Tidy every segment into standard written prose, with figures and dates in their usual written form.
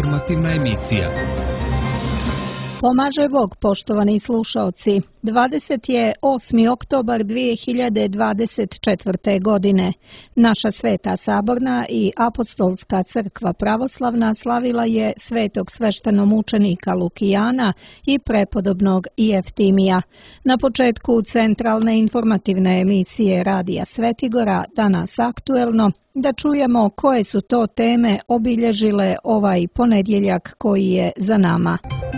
informativna emisija. Pomaže Bog, poštovani slušaoci. 28. oktobar 2024. godine. Naša Sveta Saborna i Apostolska crkva pravoslavna slavila je svetog sveštenomučenika Lukijana i prepodobnog Jeftimija. Na početku centralne informativne emisije Radija Svetigora, danas aktuelno, da čujemo koje su to teme obilježile ovaj ponedjeljak koji je za nama.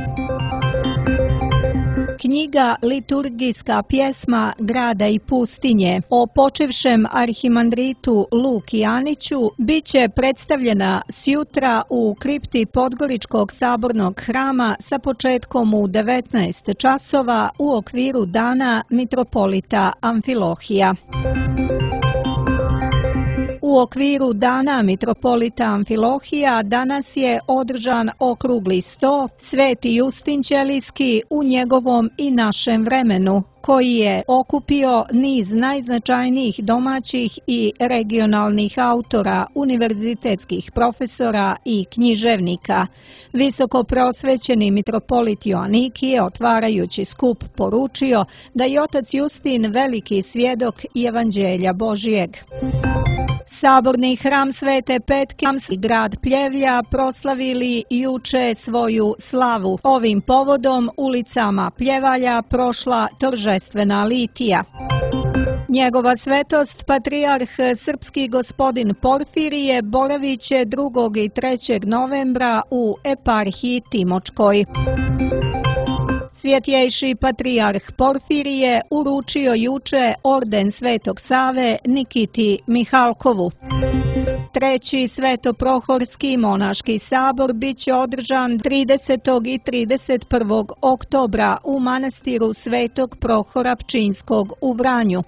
Knjiga Liturgijska pjesma Grada i pustinje o počivšem arhimandritu Lukijaniću bit će predstavljena sjutra u kripti Podgoričkog sabornog hrama sa početkom u 19 časova u okviru Dana mitropolita Amfilohija. U okviru Dana mitropolita Amfilohija danas je održan okrugli sto Sveti Justin Ćelijski u njegovom i našem vremenu, koji je okupio niz najznačajnijih domaćih i regionalnih autora, univerzitetskih profesora i književnika. Visoko prosvećeni mitropolit Joanikije, otvarajući skup, poručio da je otac Justin veliki svjedok Evanđelja Božijeg. Saborni hram Svete Petke i grad Pljevlja proslavili juče svoju slavu. Ovim povodom ulicama Pljevalja prošla торжествена litija. Njegova svetost, patrijarh srpski gospodin Porfirije, boravit će 2. i 3. novembra u eparhiji Timočkoj. Svjetjejši patrijarh Porfirije uručio juče orden Svetog Save Nikiti Mihalkovu. 3. Svetoprohorski monaški sabor bit će održan 30. i 31. oktobra u manastiru Svetog Prohora Pčinjskog u Vranju.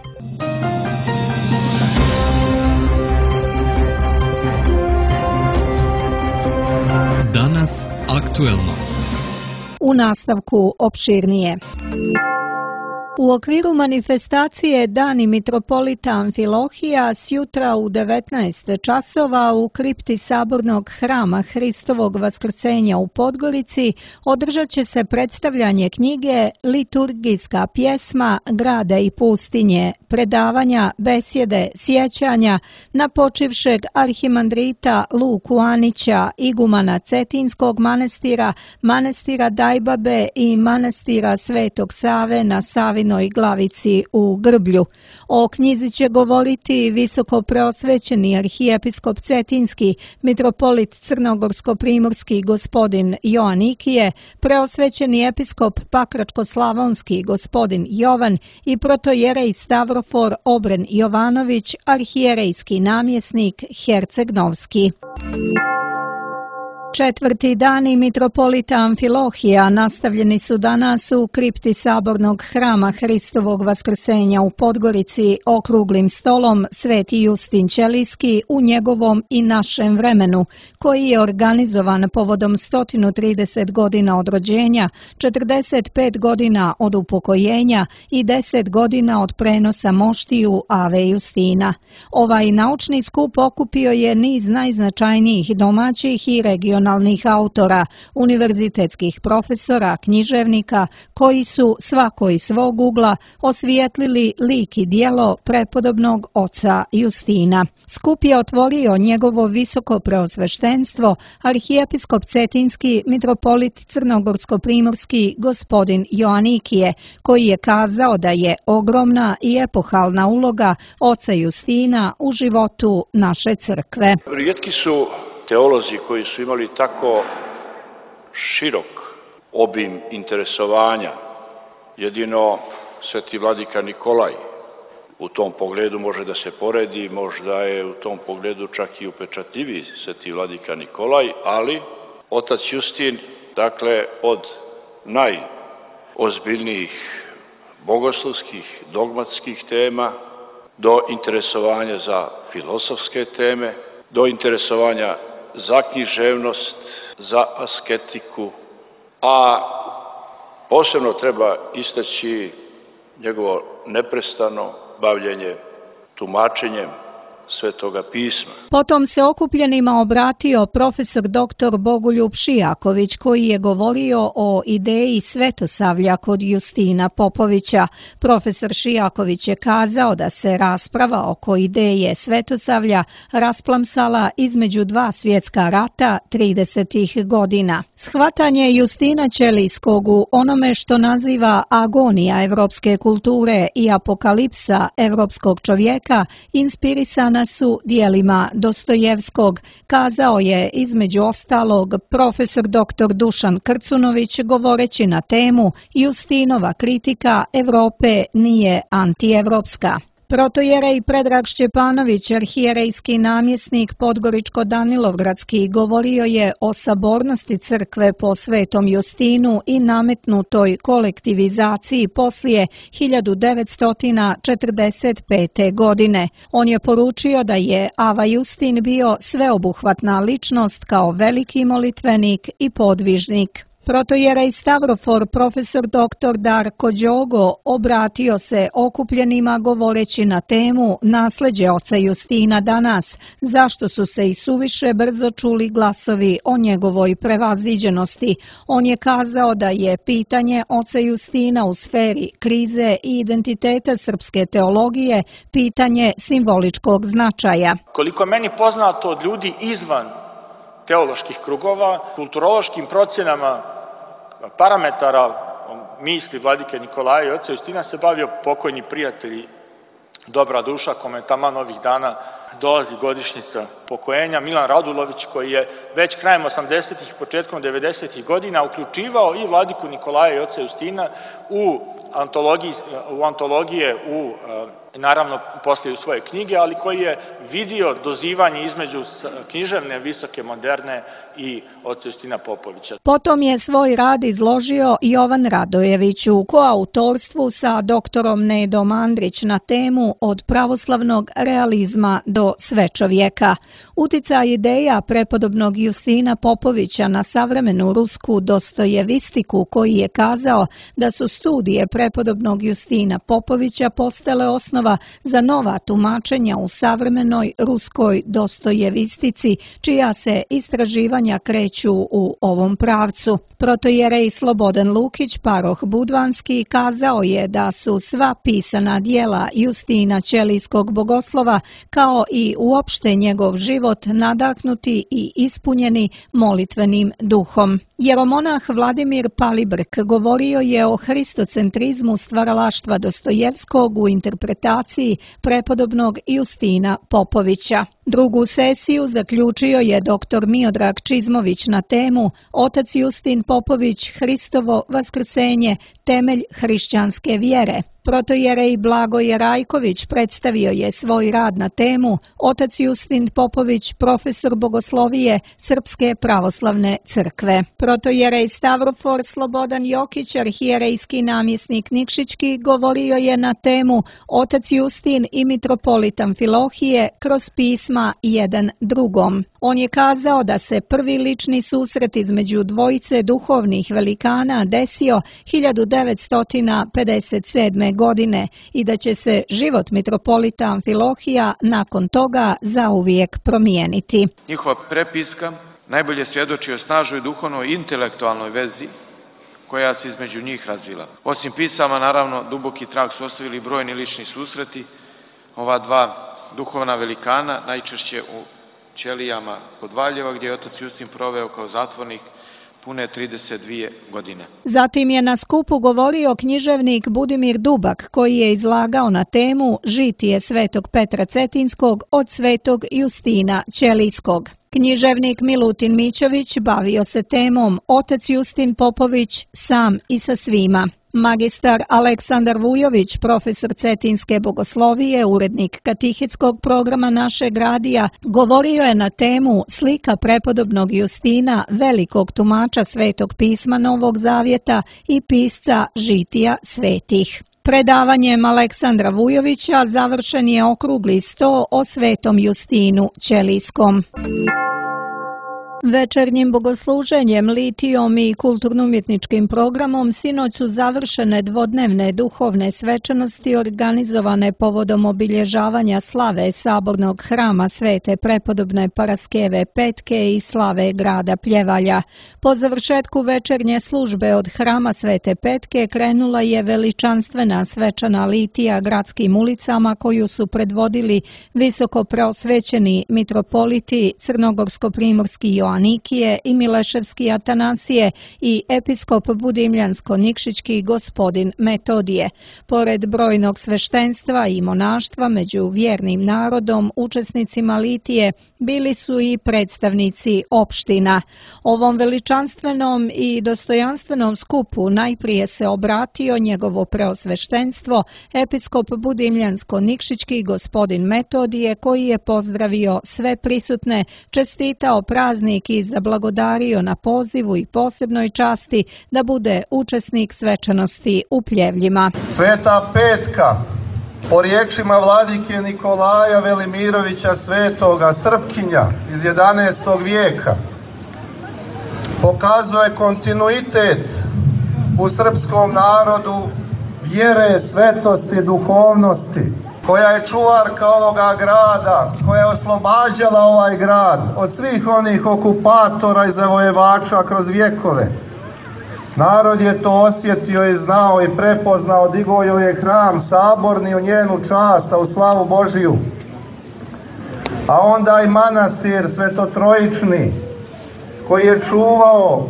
Danas aktuelno. U nastavku opširnije. U okviru manifestacije Dani mitropolita Amfilohija sjutra u 19 časova u kripti Sabornog hrama Hristovog vaskrsenja u Podgorici održat će se predstavljanje knjige Liturgijska pjesma Grada i pustinje, predavanja, besjede, sjećanja na počivšeg arhimandrita Luku Anića, igumana Cetinskog manastira, manastira Dajbabe i manastira Svetog Save na Savinoj Glavici u Grblju. O knjizi će govoriti visoko preosvećeni arhijepiskop Cetinski, mitropolit Crnogorsko-primorski gospodin Joanikije, preosvećeni episkop Pakračko-slavonski gospodin Jovan i protojerej Stavrofor Obren Jovanović, arhijerejski namjesnik Herceg Novski. 4. dani mitropolita Amfilohija nastavljeni su danas u kripti Sabornog hrama Hristovog vaskrsenja u Podgorici okruglim stolom Sveti Justin Ćelijski u njegovom i našem vremenu, koji je organizovan povodom 130 godina od rođenja, 45 godina od upokojenja i 10 godina od prenosa moštiju Ave Justina. Ovaj naučni skup okupio je niz najznačajnijih domaćih i regionalnih autora, univerzitetskih profesora, književnika, koji su svako iz svog ugla osvijetlili lik i djelo prepodobnog oca Justina. Skup je otvorio njegovo visoko preosveštenstvo, arhijepiskop Cetinski, mitropolit Crnogorsko-primorski gospodin Joanikije, koji je kazao da je ogromna i epohalna uloga oca Justina u životu naše crkve. Rijetki su teolozi koji su imali tako širok obim interesovanja. Jedino sveti vladika Nikolaj u tom pogledu može da se poredi, možda je u tom pogledu čak i upečatljiviji sveti vladika Nikolaj, ali otac Justin, dakle, od najozbiljnijih bogoslovskih, dogmatskih tema, do interesovanja za filosofske teme, do interesovanja za književnost, za asketiku, a posebno treba istaći njegovo neprestano bavljenje tumačenjem Svetoga pisma. Potom se okupljenima obratio profesor dr. Bogoljub Šijaković, koji je govorio o ideji svetosavlja kod Justina Popovića. Profesor Šijaković je kazao da se rasprava oko ideje svetosavlja rasplamsala između dva svjetska rata 30. godina. Shvatanje Justina Ćelijskog u onome što naziva agonija evropske kulture i apokalipsa evropskog čovjeka inspirisana su dijelima Dostojevskog, kazao je između ostalog profesor dr. Dušan Krcunović govoreći na temu Justinova kritika Evrope nije antievropska. Protojerej Predrag Šćepanović, arhijerejski namjesnik Podgoričko-Danilovgradski, govorio je o sabornosti crkve po Svetom Justinu i nametnutoj kolektivizaciji poslije 1945. godine. On je poručio da je Ava Justin bio sveobuhvatna ličnost kao veliki molitvenik i podvižnik. Protojerej Stavrofor profesor dr. Darko Đogo obratio se okupljenima govoreći na temu nasljeđe oca Justina danas, zašto su se i suviše brzo čuli glasovi o njegovoj prevaziđenosti. On je kazao da je pitanje oca Justina u sferi krize i identiteta srpske teologije pitanje simboličkog značaja. Koliko meni poznato od ljudi izvan teoloških krugova, kulturološkim procenama parametara misli vladike Nikolaja i oca Justina se bavio pokojni prijatelj, dobra duša, kome taman ovih dana dolazi godišnjica pokojenja, Milan Radulović, koji je već krajem 80-ih, početkom 90-ih godina uključivao i vladiku Nikolaja i oca Justina u antologije, naravno poslije u svoje knjige, ali koji je vidio dozivanje između književne, visoke, moderne i oca Justina Popovića. Potom je svoj rad izložio Jovan Radojević u koautorstvu sa doktorom Nedom Andrić na temu Od pravoslavnog realizma do svečovjeka. Uticaj ideja prepodobnog Justina Popovića na savremenu rusku dostojevistiku, koji je kazao da su studije prepodobnog Justina Popovića postale osnova za nova tumačenja u savremenoj ruskoj dostojevistici, čija se istraživanja kreću u ovom pravcu. Protojerej Slobodan Lukić, paroh Budvanski, kazao je da su sva pisana dijela Justina Ćelijskog bogoslova, kao i uopšte njegov život, nadahnuti i ispunjeni molitvenim duhom. Jeromonah Vladimir Palibrk govorio je o hristocentrizmu stvaralaštva Dostojevskog u interpretaciji prepodobnog Justina Popovića. Drugu sesiju zaključio je dr. Miodrag Čizmović na temu Otac Justin Popović, Hristovo vaskrsenje, temelj hrišćanske vjere. Protojerej Blagoje Rajković predstavio je svoj rad na temu Otac Justin Popović, profesor bogoslovije Srpske pravoslavne crkve. Protojerej Stavrofor Slobodan Jokić, arhijerejski namjesnik Nikšićki, govorio je na temu Otac Justin i mitropolit Amfilohije kroz pisma jedan drugom. On je kazao da se prvi lični susret između dvojice duhovnih velikana desio 1957. godine i da će se život mitropolita Amfilohija nakon toga zauvijek promijeniti. Njihova prepiska najbolje svjedoči o snažnoj duhovnoj i intelektualnoj vezi koja se između njih razvila. Osim pisama, naravno, duboki trag su ostavili brojni lični susreti ova dva duhovna velikana, najčešće u Ćelijama kod Valjeva, gdje je otac Justin proveo kao zatvornik pune 32 godine. Zatim je na skupu govorio književnik Budimir Dubak, koji je izlagao na temu Žitije svetog Petra Cetinskog od svetog Justina Ćelijskog. Književnik Milutin Mićović bavio se temom Otac Justin Popović sam i sa svima. Magistar Aleksandar Vujović, profesor cetinske bogoslovije, urednik katehetskog programa našeg radija, govorio je na temu Slika prepodobnog Justina, velikog tumača Svetog pisma Novog Zavjeta i pisca Žitija svetih. Predavanjem Aleksandra Vujovića završen je okrugli sto o Svetom Justinu Ćelijskom. Večernjim bogosluženjem, litijom i kulturno-umjetničkim programom sinoć su završene dvodnevne duhovne svečanosti organizovane povodom obilježavanja slave Sabornog hrama Svete prepodobne Paraskeve Petke i slave grada Pljevalja. Po završetku večernje službe od hrama Svete Petke krenula je veličanstvena svečana litija gradskim ulicama koju su predvodili visoko preosvećeni mitropoliti Crnogorsko-primorski Joanikije i Mileševski Atanasije i episkop Budimljansko-Nikšićki gospodin Metodije. Pored brojnog sveštenstva i monaštva među vjernim narodom, učesnicima litije bili su i predstavnici opština. Ovom veličanstvenom i dostojanstvenom skupu najprije se obratio njegovo preosveštenstvo, episkop Budimljansko-Nikšićki gospodin Metodije, koji je pozdravio sve prisutne, čestitao praznik i zablagodario na pozivu i posebnoj časti da bude učesnik svečanosti u Pljevljima. Sveta Petka, po riječima vladike Nikolaja Velimirovića Svetoga, Srpkinja iz 11. vijeka, pokazuje kontinuitet u srpskom narodu vjere, svetosti, duhovnosti, koja je čuvarka ovoga grada, koja je oslobađala ovaj grad od svih onih okupatora i zavojevača kroz vjekove. Narod je to osjetio i znao i prepoznao, digao joj je hram saborni u njenu čast, a u slavu Božiju. A onda i manastir Svetotrojični, koji je čuvao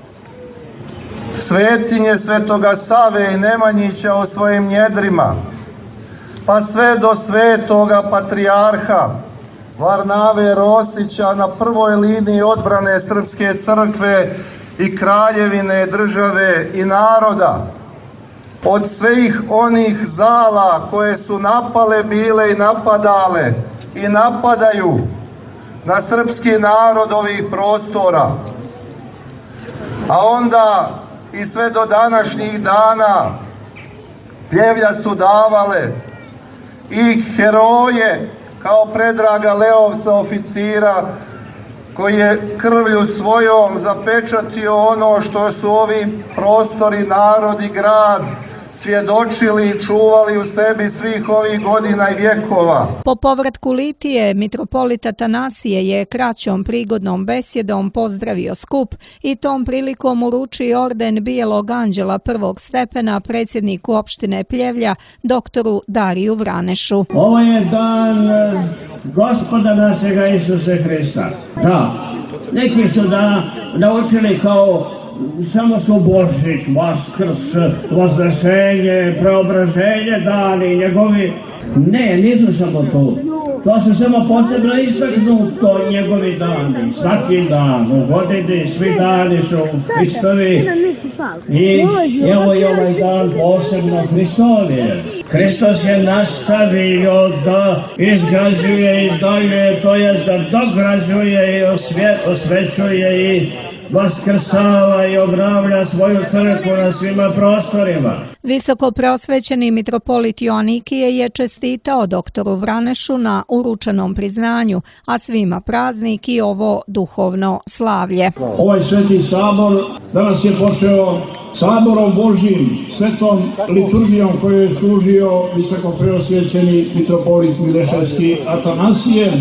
svetinje Svetoga Save i Nemanjića u svojim njedrima, pa sve do Svetoga Patrijarha Varnave Rosića na prvoj liniji odbrane Srpske crkve i kraljevine, države i naroda, od svih onih zala koje su napale bile i napadale i napadaju na srpski narod ovih prostora. A onda i sve do današnjih dana Pljevlja su davale i heroje kao Predraga Leovca, oficira, koji je krvlju svojom zapečatio ono što su ovi prostori, narod i grad svjedočili i čuvali u sebi svih ovih godina i vjekova. Po povratku litije, mitropolit Atanasije je kraćom prigodnom besjedom pozdravio skup i tom prilikom uručio orden Bijelog anđela prvog stepena predsjedniku opštine Pljevlja, doktoru Dariju Vranešu. Ovo je dan Gospoda našega Isuse Hrista. Da, neki su naučili kao samo su Božić, Vaskrs, Vaznesenje, Preobraženje dani njegovi. Ne, nisu samo to. To se samo posebno istaknuto njegovi dani. Svaki dan u godini, svi dani su Hristovi. I evo i ovaj dan posebno Hristovije. Hristos je nastavio da izgrađuje i dalje, to je da dograđuje i osvećuje i vaskrsava i obnavlja svoju crkvu na svima prostorima. Visoko preosvećeni mitropolit Joanikije je čestitao doktoru Vranešu na uručenom priznanju, a svima praznik i ovo duhovno slavlje. Ovaj sveti sabor danas je počeo saborom Božjim, svetom liturgijom koju je služio visoko preosvećeni mitropolit Mileševski Atanasije.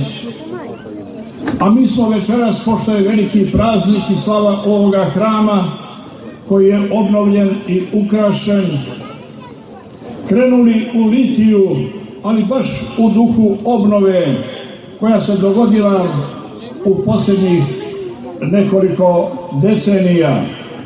A mi smo večeras, pošto je veliki praznik i slava ovoga hrama, koji je obnovljen i ukrašen, krenuli u litiju, ali baš u duhu obnove koja se dogodila u posljednjih nekoliko decenija.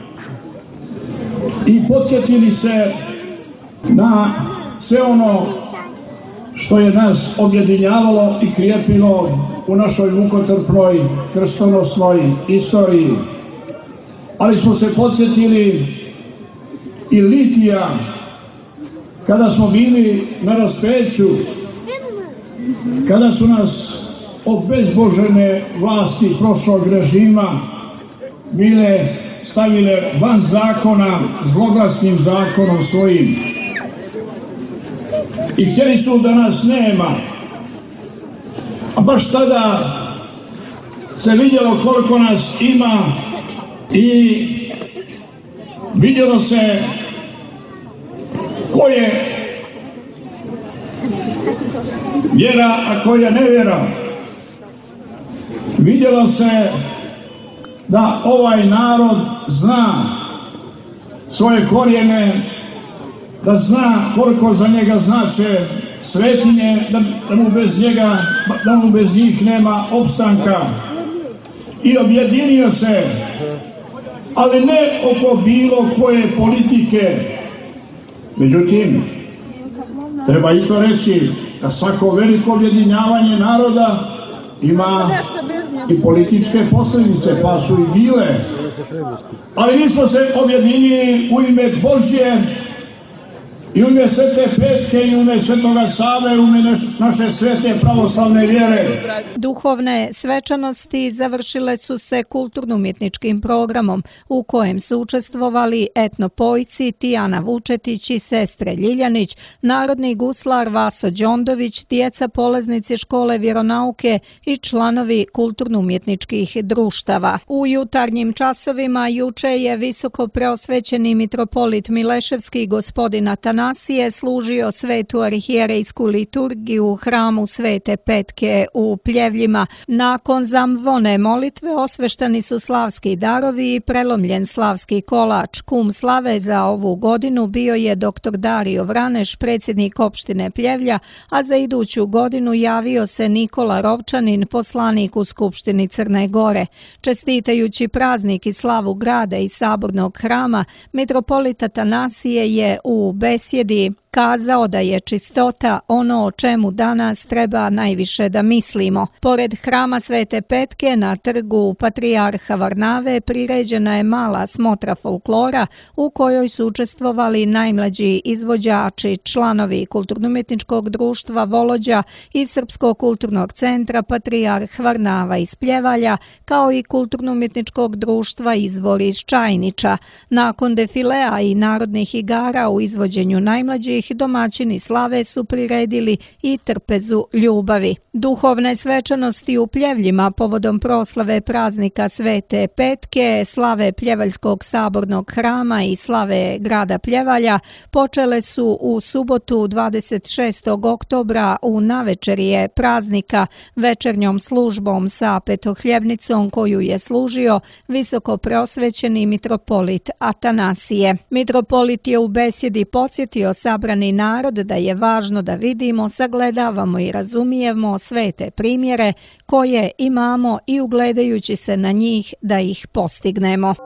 I podsjetili se na sve ono što je nas objedinjavalo i krijepilo u našoj mukotrpnoj krstonosnoj istoriji. Ali smo se podsjetili i litija kada smo bili na raspeću, kada su nas obezbožene vlasti prošlog režima bile stavile van zakona, zloglasnim zakonom svojim. I htjeli su da nas nema. A baš tada se vidjelo koliko nas ima i vidjelo se ko je vjera, a ko je nevjera. Vidjelo se da ovaj narod zna svoje korijene, da zna koliko za njega znače svetinje, da mu bez njih nema opstanka. I objedinio se, ali ne oko bilo koje politike. Međutim, treba isto reći da svako veliko objedinjavanje naroda ima i političke posljedice, pa su i bile. Ali mi smo se objedinili u ime Božje i u ime Svete Petke i u ime Svetoga Save, u ime naše svete pravoslavne vjere. Duhovne svečanosti završile su se kulturno-umjetničkim programom u kojem su učestvovali etnopojci Tijana Vučetić i sestre Ljiljanić, narodni guslar Vaso Đondović, djeca polaznici škole vjeronauke i članovi kulturno-umjetničkih društava. U jutarnjim časovima juče je visoko preosvećeni mitropolit Mileševski gospodin Atanasije služio svetu arhijerejsku liturgiju u hramu Svete Petke u Pljevljima. Nakon zamvone molitve osveštani su slavski darovi i prelomljen slavski kolač. Kum slave za ovu godinu bio je dr. Dario Vraneš, predsjednik opštine Pljevlja, a za iduću godinu javio se Nikola Rovčanin, poslanik u Skupštini Crne Gore. Čestitajući praznik i slavu grada i sabornog hrama, mitropolit Atanasije je u besjedi kazao da je čistota ono o čemu danas treba najviše da mislimo. Pored hrama Svete Petke na trgu Patrijarha Varnave priređena je mala smotra folklora u kojoj su učestvovali najmlađi izvođači, članovi Kulturno-umjetničkog društva Volođa i Srpskog kulturnog centra Patrijarh Varnava iz Pljevalja, kao i Kulturno-umjetničkog društva Izvor iz Čajniča. Nakon defilea i narodnih igara u izvođenju najmlađih, domaćini slave su priredili i trpezu ljubavi. Duhovne svečanosti u Pljevljima povodom proslave praznika Svete Petke, slave Pljevaljskog sabornog hrama i slave grada Pljevalja počele su u subotu 26. oktobra u navečerje praznika večernjom službom sa petohljevnicom koju je služio visoko preosvećeni mitropolit Atanasije. Mitropolit je u besjedi podsjetio sabrani narod da je važno da vidimo, sagledavamo i razumijemo svete primjere koje imamo i ugledajući se na njih da ih postignemo.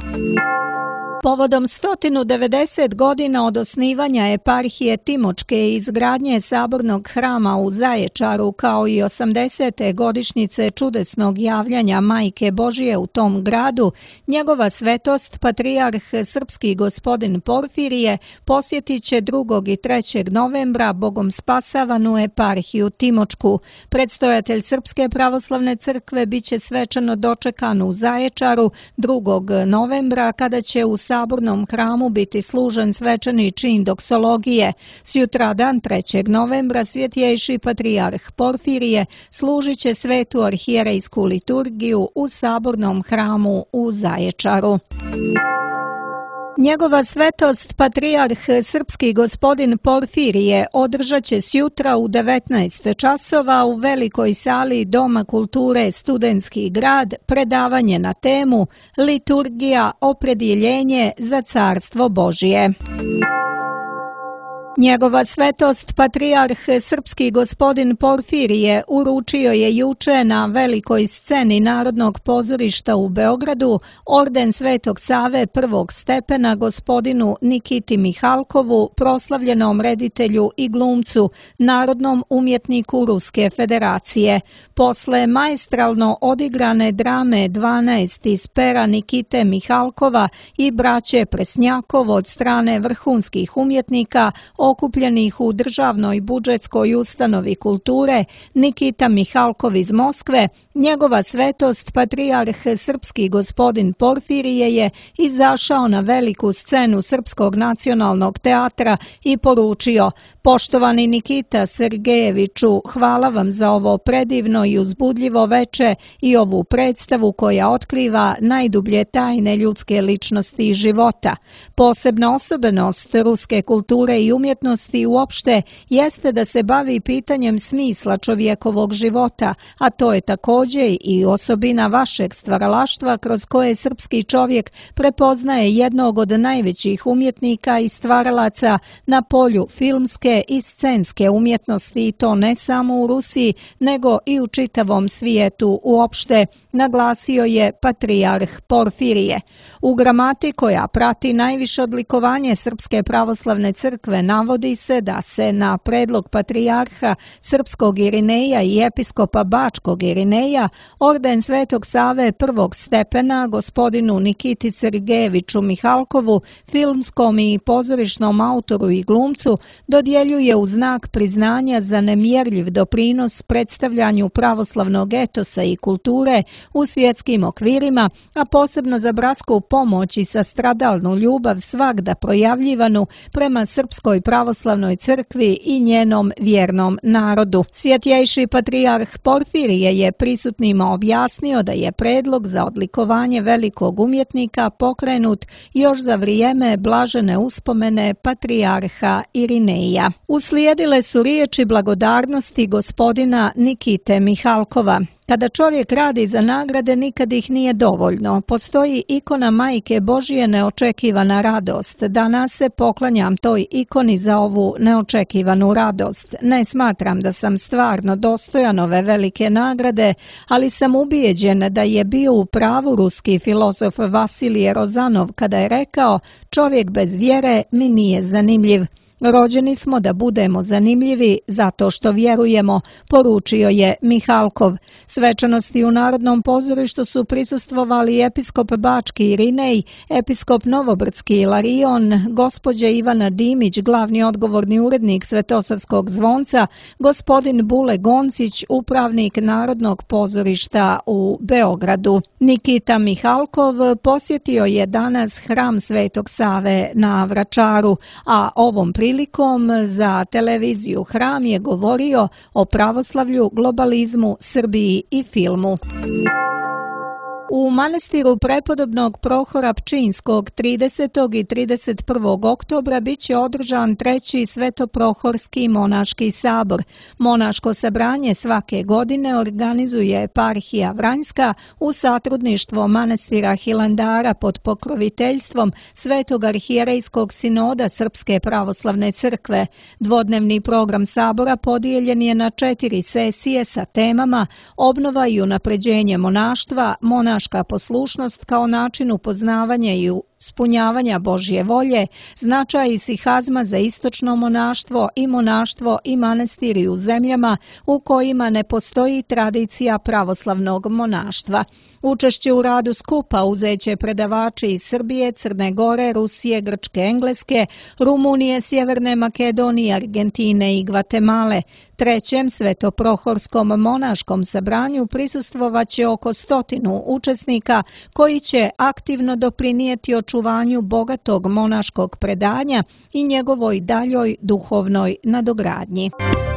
Povodom 190 godina od osnivanja eparhije Timočke i izgradnje sabornog hrama u Zaječaru, kao i 80. godišnjice čudesnog javljanja Majke Božije u tom gradu, njegova svetost, patrijarh srpski gospodin Porfirije, posjetit će 2. i 3. novembra Bogom spasavanu eparhiju Timočku. Predstojatelj Srpske pravoslavne crkve biće svečano dočekan u Zaječaru 2. novembra kada će u sabornom hramu biti služen svečani čin doksologije. Sutradan 3. novembra svjetjejši patrijarh Porfirije služit će svetu arhijerejsku liturgiju u sabornom hramu u Zaječaru. Njegova svetost, patrijarh srpski gospodin Porfirije, održat će sjutra u 19 časova u velikoj sali Doma kulture Studentski grad predavanje na temu Liturgija, opredjeljenje za carstvo Božije. Njegova svetost, patrijarh srpski gospodin Porfirije, uručio je juče na velikoj sceni Narodnog pozorišta u Beogradu orden Svetog Save prvog stepena gospodinu Nikiti Mihalkovu, proslavljenom reditelju i glumcu, narodnom umjetniku Ruske federacije. Posle maestralno odigrane drame 12 iz pera Nikite Mihalkova i braće Presnjakov od strane vrhunskih umjetnika okupljenih u državnoj budžetskoj ustanovi kulture Nikita Mihalkov iz Moskve, Njegova svetost, patrijarh srpski gospodin Porfirije, je izašao na veliku scenu Srpskog nacionalnog teatra i poručio: Poštovani Nikita Sergejeviću, hvala vam za ovo predivno i uzbudljivo veče i ovu predstavu koja otkriva najdublje tajne ljudske ličnosti i života. Posebna osobenost ruske kulture i umjetnosti uopšte jeste da se bavi pitanjem smisla čovjekovog života, a to je također i osobina vašeg stvaralaštva kroz koje srpski čovjek prepoznaje jednog od najvećih umjetnika i stvaralaca na polju filmske i scenske umjetnosti, i to ne samo u Rusiji, nego i u čitavom svijetu uopšte, naglasio je patrijarh Porfirije. U gramati koja prati najviše odlikovanje Srpske pravoslavne crkve navodi se da se na predlog patrijarha Srpskog Irineja i episkopa Bačkog Irineja orden Svetog Save prvog stepena gospodinu Nikiti Sergejeviću Mihalkovu, filmskom i pozorišnom autoru i glumcu, dodjeljuje u znak priznanja za nemjerljiv doprinos predstavljanju pravoslavnog etosa i kulture u svjetskim okvirima, a posebno za bratsku pomoć i sastradalnu ljubav svagda projavljivanu prema Srpskoj pravoslavnoj crkvi i njenom vjernom narodu. Svjetjejši patrijarh Porfirije je prisutnima objasnio da je predlog za odlikovanje velikog umjetnika pokrenut još za vrijeme blažene uspomene patrijarha Irineja. Uslijedile su riječi blagodarnosti gospodina Nikite Mihalkova. Kada čovjek radi za nagrade, nikad ih nije dovoljno. Postoji ikona Majke Božije neočekivana radost. Danas se poklanjam toj ikoni za ovu neočekivanu radost. Ne smatram da sam stvarno dostojan ove velike nagrade, ali sam ubijeđen da je bio u pravu ruski filozof Vasilije Rozanov kada je rekao: čovjek bez vjere mi nije zanimljiv. Rođeni smo da budemo zanimljivi zato što vjerujemo, poručio je Mihalkov. Svečanosti u Narodnom pozorištu su prisustvovali episkop Bački Irinej, episkop Novobrdski Ilarion, gospođa Ivana Dimić, glavni odgovorni urednik Svetosavskog zvonca, gospodin Bule Goncić, upravnik Narodnog pozorišta u Beogradu. Nikita Mihalkov posjetio je danas hram Svetog Save na Vračaru, a ovom prilikom za televiziju Hram je govorio o pravoslavlju, globalizmu, Srbiji i filmu. U manastiru prepodobnog Prohora Pčinskog 30. i 31. oktobra bit će održan 3. Svetoprohorski monaški sabor. Monaško sabranje svake godine organizuje eparhija Vranjska u satrudništvo manastira Hilandara pod pokroviteljstvom Svetog arhijerejskog sinoda Srpske pravoslavne crkve. Dvodnevni program sabora podijeljen je na 4 sesije sa temama obnova i unapređenje monaštva, monaška poslušnost kao način upoznavanja i ispunjavanja Božje volje, značaj i sihazma za istočno monaštvo i manastiri u zemljama u kojima ne postoji tradicija pravoslavnog monaštva. Učešće u radu skupa uzeće predavači iz Srbije, Crne Gore, Rusije, Grčke, Engleske, Rumunije, Sjeverne Makedonije, Argentine i Gvatemale. Trećem Svetoprohorskom monaškom sabranju prisustvovaće oko 100 učesnika koji će aktivno doprinijeti očuvanju bogatog monaškog predanja i njegovoj daljoj duhovnoj nadogradnji.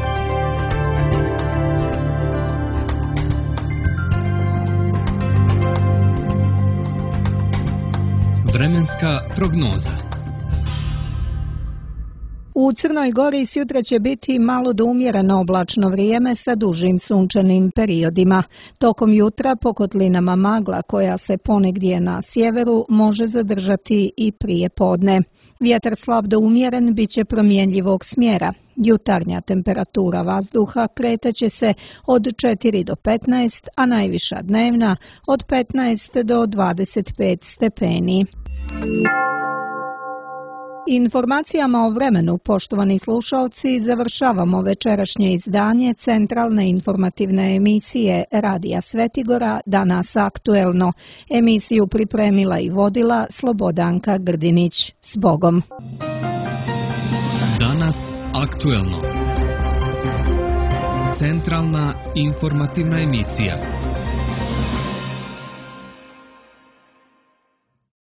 Vremenska prognoza. U Crnoj Gori sutra će biti malo do umjereno oblačno vrijeme sa dužim sunčanim periodima. Tokom jutra po kotlinama magla koja se ponegdje na sjeveru može zadržati i prije podne. Vjetar slab do umjeren bit će promjenjivog smjera. Jutarnja temperatura vazduha kretaće se od 4 do 15, a najviša dnevna od 15 do 25 stepeni. Informacijama o vremenu, poštovani slušalci, završavamo večerašnje izdanje centralne informativne emisije Radija Svetigora Danas aktuelno. Emisiju pripremila i vodila Slobodanka Grdinić. S Bogom! Danas aktuelno. Centralna informativna emisija.